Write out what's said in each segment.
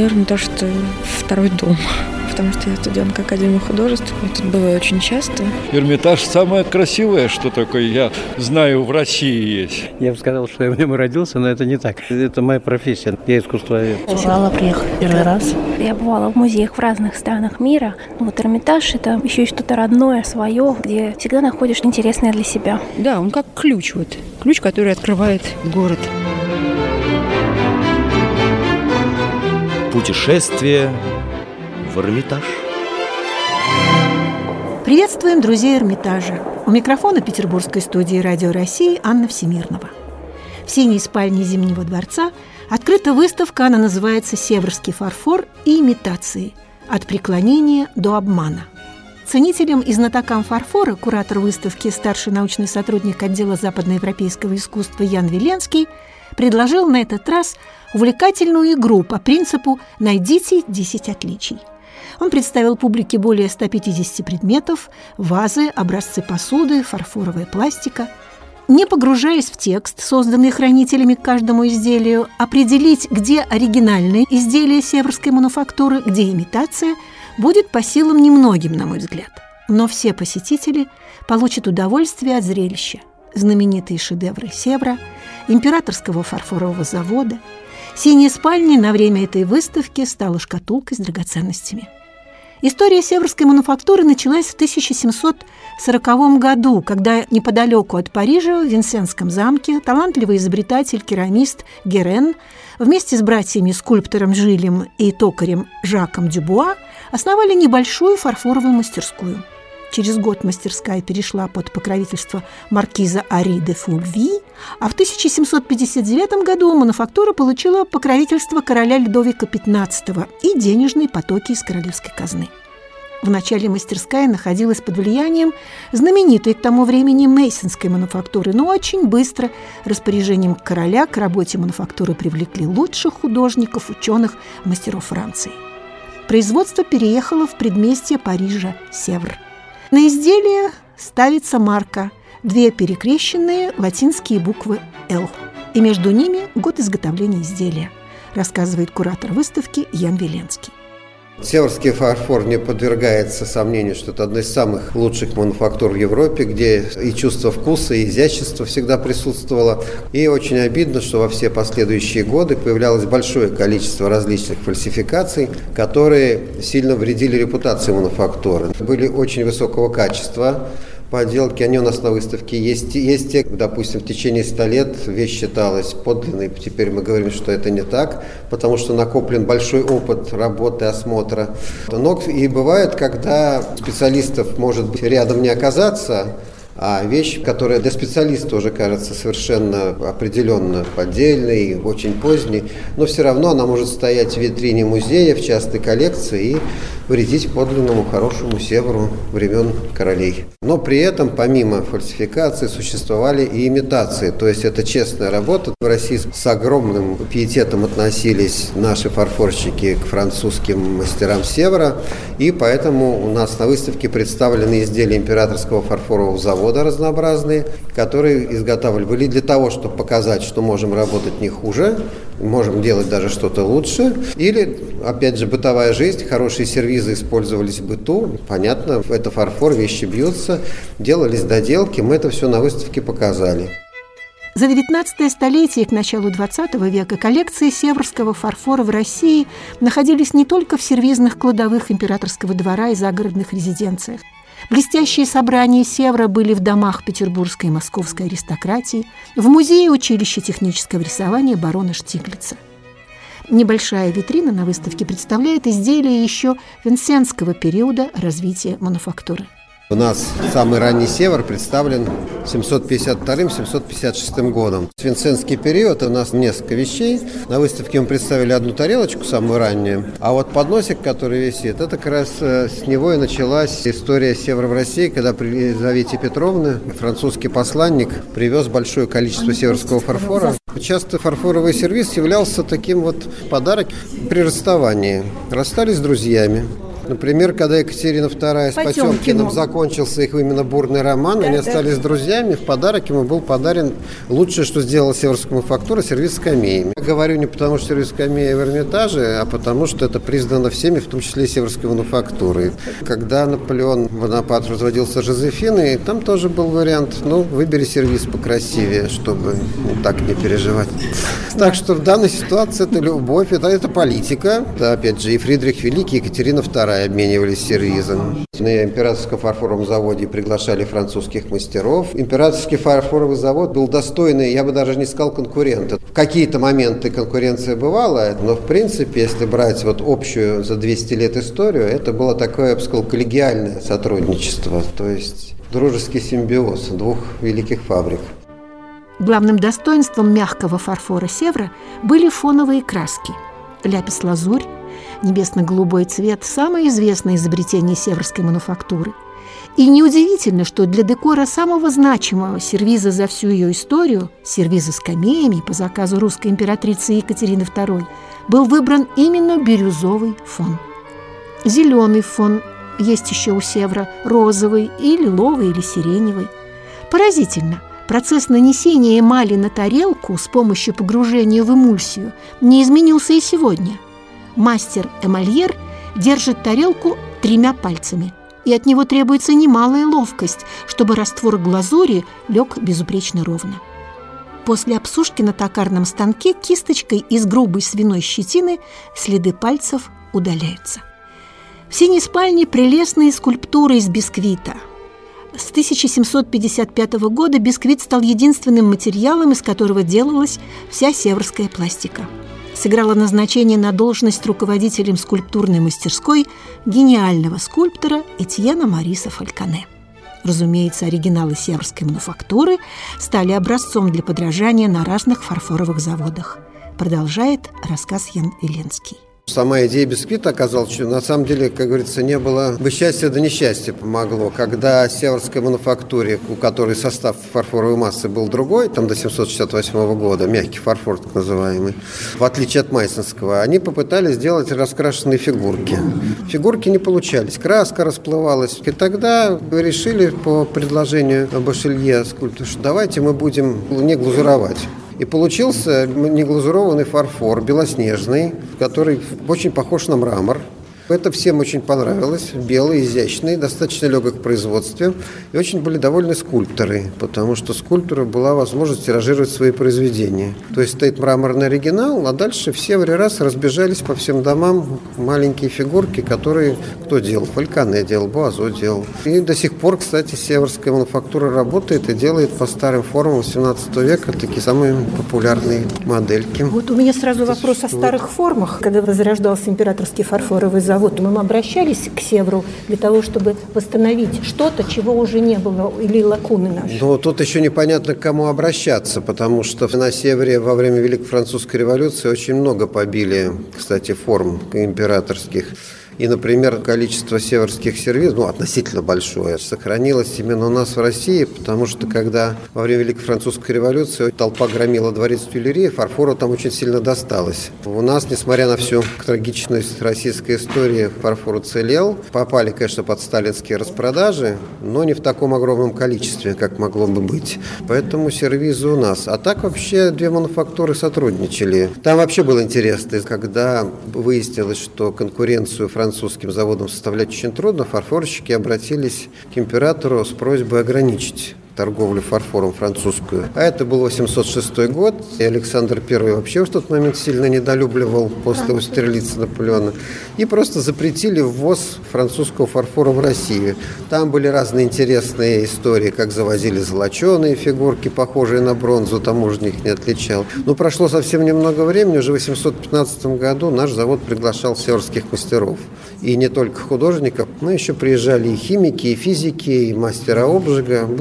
Эрмитаж – это второй дом, потому что я студентка Академии художеств. Я тут бываю очень часто. Эрмитаж самое красивое, что такое, я знаю, в России есть. Я бы сказал, что я в нем родился, но это не так. Это моя профессия. Я искусствовед. Бывала, приехала первый раз. Я бывала в музеях в разных странах мира. Вот Эрмитаж – это еще и что-то родное, свое, где всегда находишь интересное для себя. Да, он как ключ, ключ, который открывает город. Путешествие в Эрмитаж. Приветствуем друзей Эрмитажа. У микрофона петербургской студии «Радио России» Анна Всемирнова. В синей спальне Зимнего дворца открыта выставка, она называется «Севрский фарфор и имитации. От преклонения до обмана». Ценителям и знатокам фарфора куратор выставки, старший научный сотрудник отдела западноевропейского искусства Ян Веленский предложил на этот раз увлекательную игру по принципу «Найдите 10 отличий». Он представил публике более 150 предметов, вазы, образцы посуды, фарфоровая пластика. Не погружаясь в текст, созданный хранителями к каждому изделию, определить, где оригинальное изделие северской мануфактуры, где имитация, будет по силам немногим, на мой взгляд. Но все посетители получат удовольствие от зрелища. Знаменитые шедевры Севра, Императорского фарфорового завода. Синяя спальня на время этой выставки стала шкатулкой с драгоценностями. История северской мануфактуры началась в 1740 году, когда неподалеку от Парижа, в Винсенском замке, талантливый изобретатель, керамист Герен вместе с братьями-скульптором Жилем и токарем Жаком Дюбуа основали небольшую фарфоровую мастерскую. Через год мастерская перешла под покровительство маркиза Ари де Фульви, а в 1759 году мануфактура получила покровительство короля Людовика XV и денежные потоки из королевской казны. Вначале мастерская находилась под влиянием знаменитой к тому времени мейсонской мануфактуры, но очень быстро распоряжением короля к работе мануфактуры привлекли лучших художников, ученых, мастеров Франции. Производство переехало в предместье Парижа Севр. На изделие ставится марка, 2 перекрещенные латинские буквы «Л», и между ними год изготовления изделия, рассказывает куратор выставки Ян Веленский. Северский фарфор не подвергается сомнению, что это одна из самых лучших мануфактур в Европе, где и чувство вкуса, и изящества всегда присутствовало. И очень обидно, что во все последующие годы появлялось большое количество различных фальсификаций, которые сильно вредили репутации мануфактуры. Были очень высокого качества поделки, они у нас на выставке есть те, допустим, в течение 100 лет вещь считалась подлинной, теперь мы говорим, что это не так, потому что накоплен большой опыт работы, осмотра. Но и бывает, когда специалистов может быть рядом не оказаться, а вещь, которая для специалиста уже кажется совершенно определенно поддельной, очень поздней, но все равно она может стоять в витрине музея, в частной коллекции и вредить подлинному хорошему северу времен королей. Но при этом, помимо фальсификации, существовали и имитации, то есть это честная работа. В России с огромным пиететом относились наши фарфорщики к французским мастерам севера, и поэтому у нас на выставке представлены изделия Императорского фарфорового завода разнообразные, которые изготавливали для того, чтобы показать, что можем работать не хуже, можем делать даже что-то лучше. Или, опять же, бытовая жизнь, хорошие сервизы использовались в быту. Понятно, это фарфор, вещи бьются, делались доделки, мы это все на выставке показали. За 19 столетие к началу 20 века коллекции северского фарфора в России находились не только в сервизных кладовых императорского двора и загородных резиденциях. Блестящие собрания Севра были в домах петербургской и московской аристократии, в музее училища технического рисования барона Штиглица. Небольшая витрина на выставке представляет изделия еще винсентского периода развития мануфактуры. У нас самый ранний север представлен 752-756 годом. Винсентский период, у нас несколько вещей. На выставке мы представили одну тарелочку, самую раннюю. А вот подносик, который висит, это как раз с него и началась история севера в России, когда при Елизавете Петровне французский посланник привез большое количество северского фарфора. Часто фарфоровый сервиз являлся таким вот подарок при расставании. Расстались с друзьями. Например, когда Екатерина II с Потемкиным закончился их именно бурный роман, они остались друзьями, в подарок ему был подарен лучшее, что сделала Северская мануфактура, сервиз с скамеями. Я говорю не потому, что сервиз скамеи в Эрмитаже, а потому, что это признано всеми, в том числе и Северской мануфактурой. Когда Наполеон Бонапарт разводился с Жозефиной, там тоже был вариант, выбери сервиз покрасивее, чтобы так не переживать. Так что в данной ситуации это любовь, это политика. Да, опять же, и Фридрих Великий, и Екатерина II обменивались сервизом. На Императорском фарфоровом заводе приглашали французских мастеров. Императорский фарфоровый завод был достойный, я бы даже не сказал, конкурента. В какие-то моменты конкуренция бывала, но в принципе, если брать общую за 200 лет историю, это было такое, я бы сказал, коллегиальное сотрудничество, то есть дружеский симбиоз двух великих фабрик. Главным достоинством мягкого фарфора Севра были фоновые краски. Ляпис-лазурь, небесно-голубой цвет – самое известное изобретение северской мануфактуры. И неудивительно, что для декора самого значимого сервиза за всю ее историю, сервиза с камеями по заказу русской императрицы Екатерины II, был выбран именно бирюзовый фон. Зеленый фон есть еще у Севра, розовый и лиловый или сиреневый. Поразительно! Процесс нанесения эмали на тарелку с помощью погружения в эмульсию не изменился и сегодня. Мастер-эмальер держит тарелку 3 пальцами, и от него требуется немалая ловкость, чтобы раствор глазури лег безупречно ровно. После обсушки на токарном станке кисточкой из грубой свиной щетины следы пальцев удаляются. В синей спальне прелестные скульптуры из бисквита. С 1755 года бисквит стал единственным материалом, из которого делалась вся северская пластика. Сыграла назначение на должность руководителем скульптурной мастерской гениального скульптора Этьена Мориса Фальконе. Разумеется, оригиналы северской мануфактуры стали образцом для подражания на разных фарфоровых заводах. Продолжает рассказ Ян Веленский. Сама идея бисквита оказалась, что на самом деле, как говорится, не было бы счастья, да несчастья помогло. Когда северской мануфактуре, у которой состав фарфоровой массы был другой, там до 768 года, мягкий фарфор так называемый, в отличие от майсонского, они попытались сделать раскрашенные фигурки. Фигурки не получались, краска расплывалась. И тогда решили по предложению Башелье скульптора, что давайте мы будем не глазуровать. И получился неглазурованный фарфор, белоснежный, который очень похож на мрамор. Это всем очень понравилось. Белый, изящный, достаточно легок в производстве. И очень были довольны скульпторы, потому что скульптору была возможность тиражировать свои произведения. То есть стоит мраморный оригинал, а дальше все в раз разбежались по всем домам маленькие фигурки, которые кто делал? Фальконе делал, Буазо делал. И до сих пор, кстати, северская мануфактура работает и делает по старым формам 18 века такие самые популярные модельки. Вот у меня сразу вопрос о старых формах. Когда возрождался императорский фарфоровый завод, мы обращались к Севру для того, чтобы восстановить что-то, чего уже не было, или лакуны наши. Но тут еще непонятно, к кому обращаться, потому что на Севере во время Великой Французской революции очень много побили, кстати, форм императорских. И, например, количество северских сервизов, относительно большое, сохранилось именно у нас в России, потому что когда во время Великой Французской революции толпа громила дворец Тюильри, фарфору там очень сильно досталось. У нас, несмотря на всю трагичность российской истории, фарфор уцелел. Попали, конечно, под сталинские распродажи, но не в таком огромном количестве, как могло бы быть. Поэтому сервизы у нас. А так вообще 2 мануфактуры сотрудничали. Там вообще было интересно, когда выяснилось, что конкуренцию французским заводам составлять очень трудно, фарфорщики обратились к императору с просьбой ограничить торговлю фарфором французскую. А это был 806 год, и Александр I вообще в тот момент сильно недолюбливал после Аустерлица Наполеона. И просто запретили ввоз французского фарфора в Россию. Там были разные интересные истории, как завозили золоченые фигурки, похожие на бронзу, таможня их не отличал. Но прошло совсем немного времени, уже в 815 году наш завод приглашал северских мастеров. И не только художников, но еще приезжали и химики, и физики, и мастера обжига. Был такой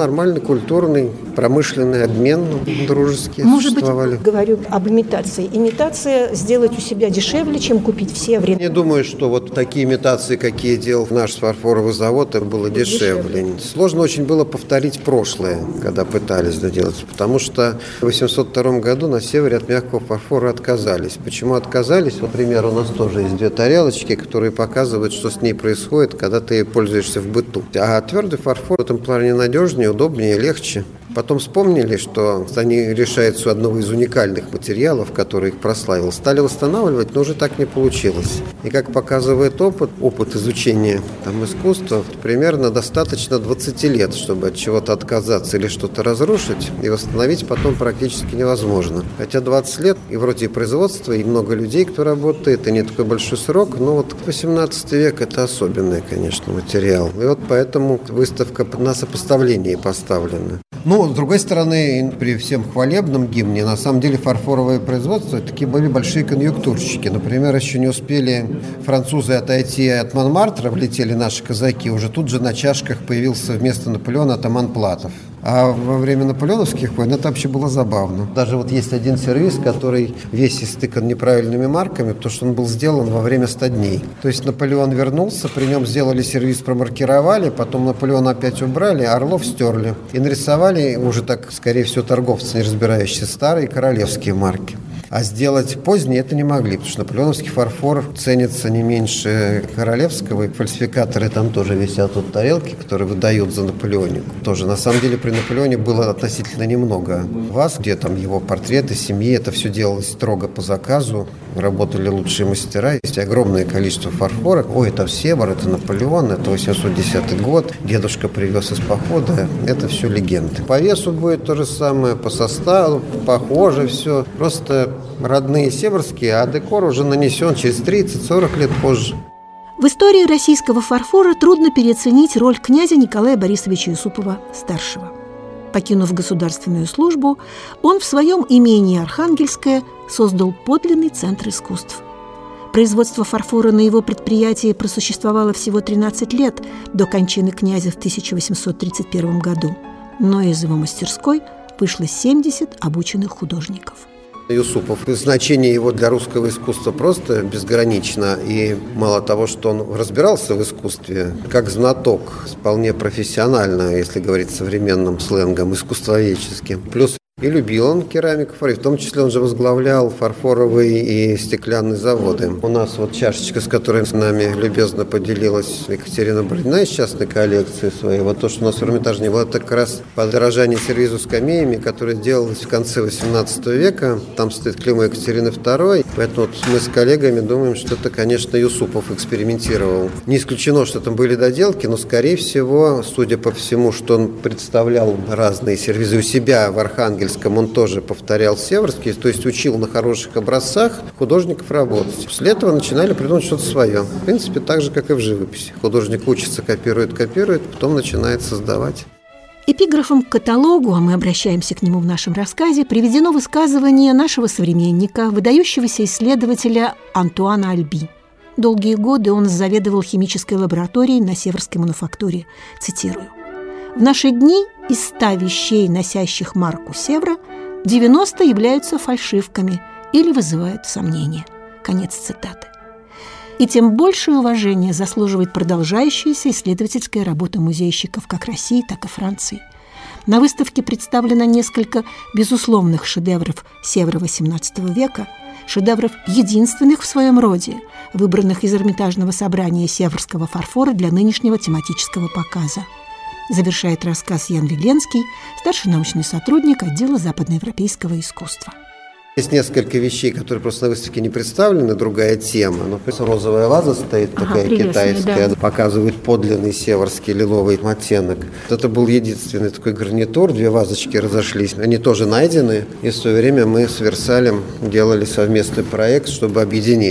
нормальный культурный, промышленный обмен дружеский существовали. Может быть, говорю об имитации. Имитация сделать у себя дешевле, чем купить все время. Я думаю, что вот такие имитации, какие делал наш фарфоровый завод, это было дешевле. Сложно очень было повторить прошлое, когда пытались это делать, потому что в 1802 году на севере от мягкого фарфора отказались. Почему отказались? Вот, например, у нас тоже есть 2 тарелочки, которые показывают, что с ней происходит, когда ты ей пользуешься в быту. А твердый фарфор в этом плане надежнее, удобнее, легче. Потом вспомнили, что они решаются у одного из уникальных материалов, который их прославил. Стали восстанавливать, но уже так не получилось. И как показывает опыт изучения искусства, примерно достаточно 20 лет, чтобы от чего-то отказаться или что-то разрушить, и восстановить потом практически невозможно. Хотя 20 лет, и вроде и производство, и много людей, кто работает, и не такой большой срок, но вот 18 век – это особенный, конечно, материал. И вот поэтому выставка на сопоставлении поставлена. Но, с другой стороны, при всем хвалебном гимне, на самом деле фарфоровое производство такие были большие конъюнктурщики. Например, еще не успели французы отойти от Монмартра, влетели наши казаки, уже тут же на чашках появился вместо Наполеона атаман Платов. А во время наполеоновских войн это вообще было забавно. Даже вот есть один сервиз, который весь истыкан неправильными марками, потому что он был сделан во время 100 дней. То есть Наполеон вернулся, при нем сделали сервиз, промаркировали, потом Наполеона опять убрали, Орлов стерли. И нарисовали уже так, скорее всего, торговцы, не разбирающиеся, старые королевские марки. А сделать позднее это не могли, потому что наполеоновский фарфор ценится не меньше королевского. И фальсификаторы там тоже висят вот тарелки, которые выдают за Наполеонику. Тоже, на самом деле, при Наполеоне было относительно немного ваз, где там его портреты, семьи. Это все делалось строго по заказу. Работали лучшие мастера. Есть огромное количество фарфора. Ой, это Север, это Наполеон, это 810 год. Дедушка привез из похода. Это все легенды. По весу будет то же самое, по составу похоже все. Просто родные северские, а декор уже нанесен через 30-40 лет позже. В истории российского фарфора трудно переоценить роль князя Николая Борисовича Юсупова-старшего. Покинув государственную службу, он в своем имении Архангельское создал подлинный центр искусств. Производство фарфора на его предприятии просуществовало всего 13 лет до кончины князя в 1831 году, но из его мастерской вышло 70 обученных художников. Юсупов. Значение его для русского искусства просто безгранично. И мало того, что он разбирался в искусстве, как знаток, вполне профессионально, если говорить современным сленгом, искусствоведческим. Плюс и любил он керамиков, и в том числе он же возглавлял фарфоровые и стеклянные заводы. У нас вот чашечка, с которой с нами любезно поделилась Екатерина Бородина из частной коллекции своей. Вот то, что у нас в Эрмитаже не было, это как раз подражание сервизу скамеями, которое делалось в конце 18 века. Там стоит клеймо Екатерины II. Поэтому вот мы с коллегами думаем, что это, конечно, Юсупов экспериментировал. Не исключено, что там были доделки, но, скорее всего, судя по всему, что он представлял разные сервизы у себя в Архангельске, он тоже повторял северский, то есть учил на хороших образцах художников работать. После этого начинали придумать что-то свое. В принципе, так же, как и в живописи. Художник учится, копирует, потом начинает создавать. Эпиграфом к каталогу, а мы обращаемся к нему в нашем рассказе, приведено высказывание нашего современника, выдающегося исследователя Антуана Альби. Долгие годы он заведовал химической лабораторией на Северской мануфактуре. Цитирую. «В наши дни из 100 вещей, носящих марку Севра, 90 являются фальшивками или вызывают сомнения». Конец цитаты. И тем большее уважение заслуживает продолжающаяся исследовательская работа музейщиков как России, так и Франции. На выставке представлено несколько безусловных шедевров Севра XVIII века, шедевров единственных в своем роде, выбранных из Эрмитажного собрания северского фарфора для нынешнего тематического показа. Завершает рассказ Ян Веленский, старший научный сотрудник отдела западноевропейского искусства. Есть несколько вещей, которые просто на выставке не представлены, другая тема. Розовая ваза стоит, такая китайская, да. Показывает подлинный северский лиловый оттенок. Это был единственный такой гарнитур, 2 вазочки разошлись. Они тоже найдены, и в свое время мы с Версалем делали совместный проект, чтобы объединить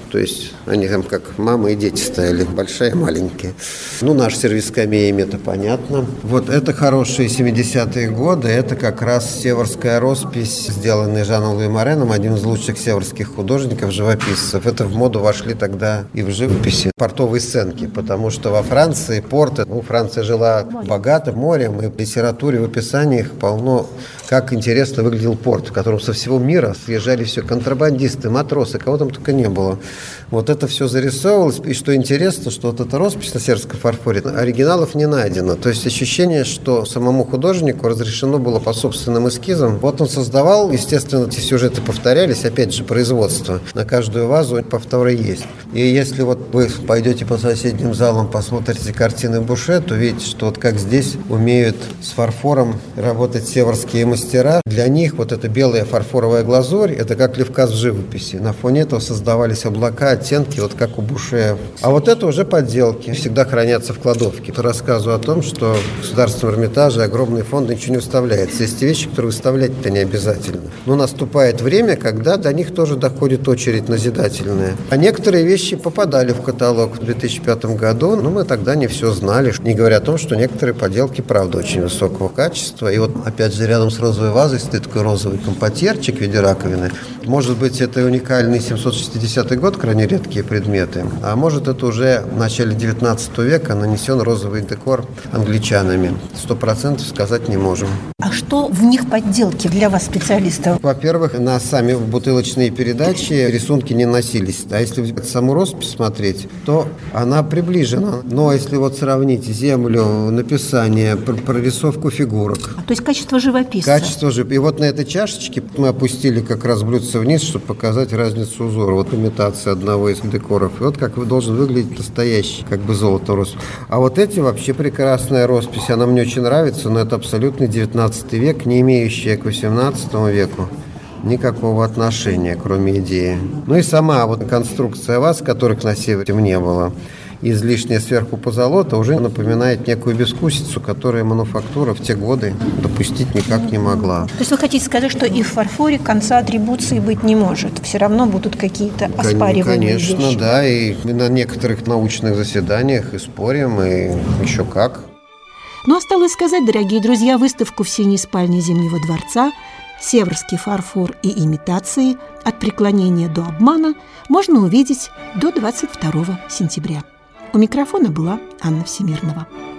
То есть они там как мама и дети стояли, большая и маленькая. Наш сервиз скамеями, это понятно. Вот это хорошие 70-е годы. Это как раз северская роспись, сделанная Жаном Луи Мореном, одним из лучших северских художников, живописцев. Это в моду вошли тогда и в живописи портовые сценки, потому что во Франции порты, Франция жила богато морем, и в литературе, в описаниях полно, как интересно выглядел порт, в котором со всего мира съезжали все контрабандисты, матросы, кого там только не было. Вот это все зарисовывалось. И что интересно, что вот эта роспись на северском фарфоре, оригиналов не найдено. То есть ощущение, что самому художнику разрешено было по собственным эскизам. Вот он создавал, естественно, эти сюжеты повторялись, опять же, производство. На каждую вазу повторы есть. И если вот вы пойдете по соседним залам, посмотрите картины Буше, то видите, что вот как здесь умеют с фарфором работать северские мастера. Для них вот эта белая фарфоровая глазурь, это как Левказ в живописи. На фоне этого создавались облака, оттенки, вот как у Буше. А вот это уже подделки. Всегда хранятся в кладовке. Это рассказываю о том, что в Государственном Эрмитаже огромный фонд ничего не выставляется. Есть вещи, которые выставлять-то не обязательно. Но наступает время, когда до них тоже доходит очередь назидательная. А некоторые вещи попадали в каталог в 2005 году, но мы тогда не все знали. Не говоря о том, что некоторые поделки, правда, очень высокого качества. И вот, опять же, рядом с розовой вазой стоит такой розовый компотьерчик в виде раковины. Может быть, это уникальный 760 год, крайне редкие предметы. А может, это уже в начале 19 века нанесен розовый декор англичанами. 100% сказать не можем. А что в них подделки для вас, специалистов? Во-первых, на сами бутылочные передачи рисунки не носились. А если саму роспись смотреть, то она приближена. Но если вот сравнить землю, написание, прорисовку фигурок. То есть качество живописца. Качество живописи. И вот на этой чашечке мы опустили как раз блюдце вниз, чтобы показать разницу узора. Вот имитация одного из декоров. И вот как должен выглядеть настоящий, как бы золото роспись. А вот эти вообще прекрасная роспись. Она мне очень нравится, но это абсолютный 19 век, не имеющая к 18 веку никакого отношения, кроме идеи. Ну и сама вот конструкция ваз, которых на севере не было, излишняя сверху позолота, уже напоминает некую безвкусицу, которую мануфактура в те годы допустить никак не могла. То есть вы хотите сказать, что и в фарфоре конца атрибуции быть не может? Все равно будут какие-то оспариваемые вещи? Конечно, да. И на некоторых научных заседаниях и спорим, и еще как. Ну, осталось сказать, дорогие друзья, выставку в синей спальне Зимнего дворца «Северский фарфор и имитации. От преклонения до обмана» можно увидеть до 22 сентября. У микрофона была Анна Всемирнова.